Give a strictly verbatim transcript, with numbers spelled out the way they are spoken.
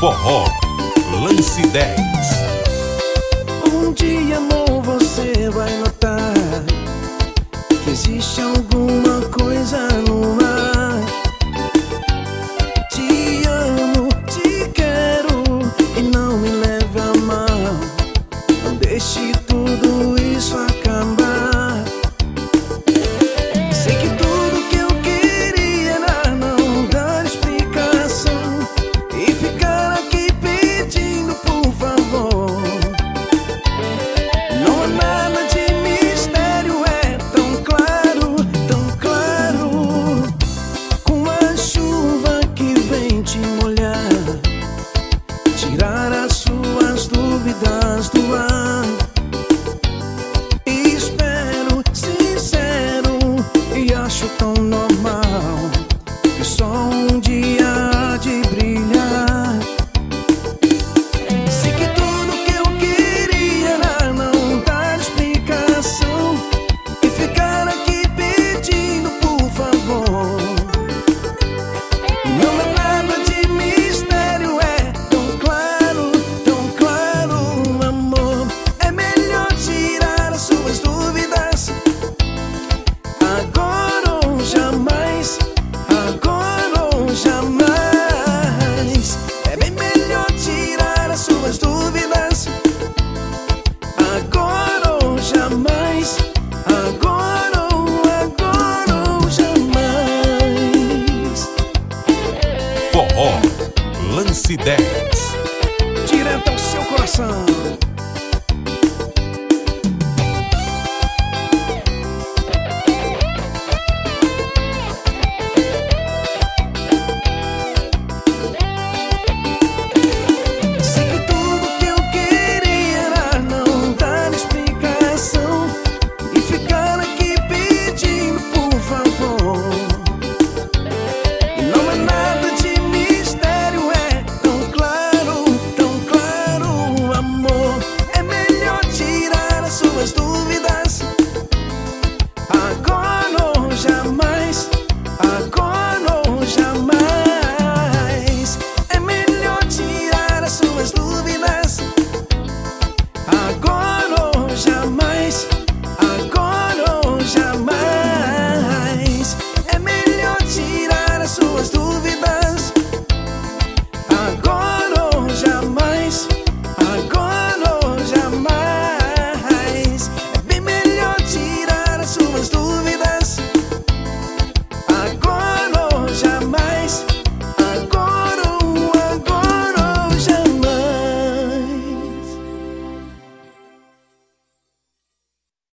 Forró, Lance dez. Um dia, amor, você vai notar que existe alguma coisa no ar. Te amo, te quero e não me leve a mal. Não deixe tudo isso acabar. Sei que tudo que eu queria era não dar explicação e ficar aqui pedindo por favor. Não há nada de mistério, é tão claro, tão claro. Com a chuva que vem te molhar, tirar as suas dúvidas do ar. Espero, sincero, e acho tão normal que só um dia há de brilhar. Sei que tudo que eu queria era não dar explicação e ficar aqui pedindo por favor. Não é nada de mistério, é tão claro, tão claro, amor. É melhor tirar as suas dúvidas agora ou jamais, agora ou jamais. É bem melhor tirar as suas dúvidas agora ou jamais, agora ou agora ou jamais. Forró, Lance dez. Direto ao seu coração.